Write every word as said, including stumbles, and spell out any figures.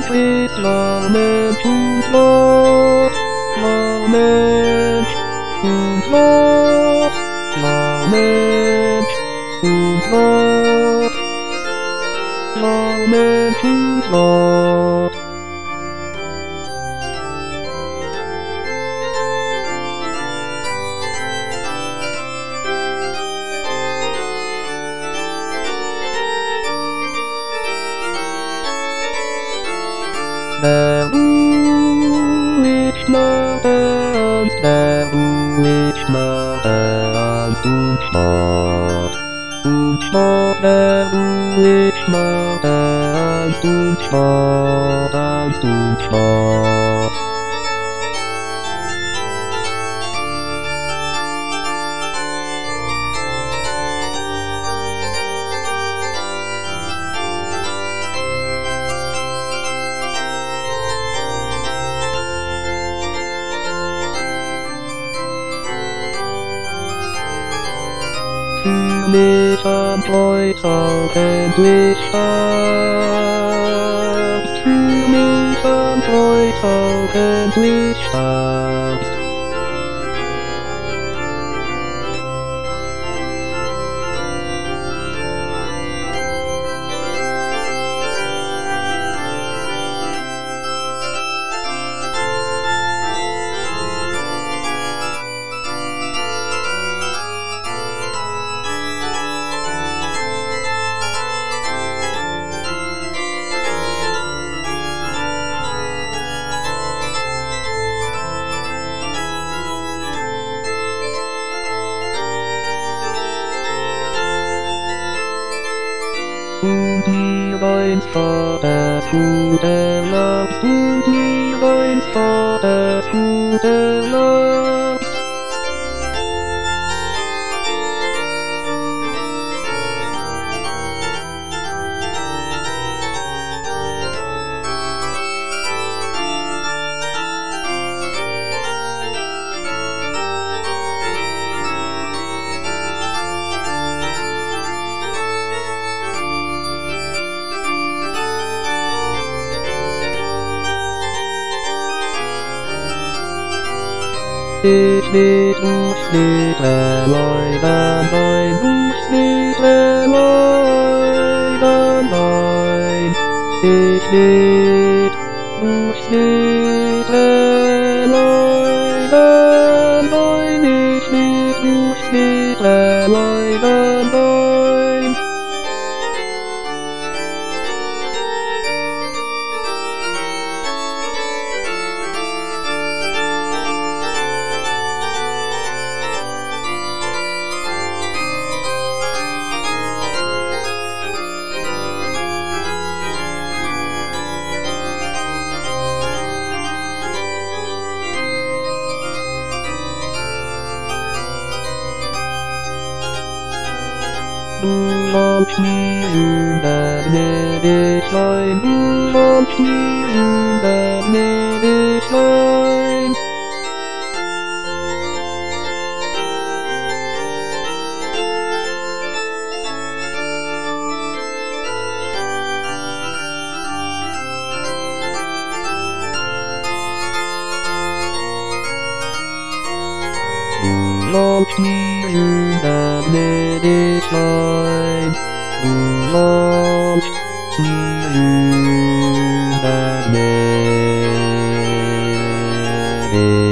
with knowledge and love, knowledge and love, knowledge and love, knowledge and love. Never which mountains, never which mountains, und not, und not, never which mountains, und not, und not. Mich am Kreuz auch endlich starb, für mich am Kreuz auch endlich starb. Und mir ein Vater Bruder lachst, und mir ein Vater Bruder lachst. Ich leb durch nicht allein, allein, durch nicht allein, allein. Ich leb durch nicht allein, allein. Ich leb durch nicht allein, allein. Du sollst nie übergnädig sein, du sollst nie übergnädig sein. Du sollst nie übergnädig sein, du sollst nie übergnädig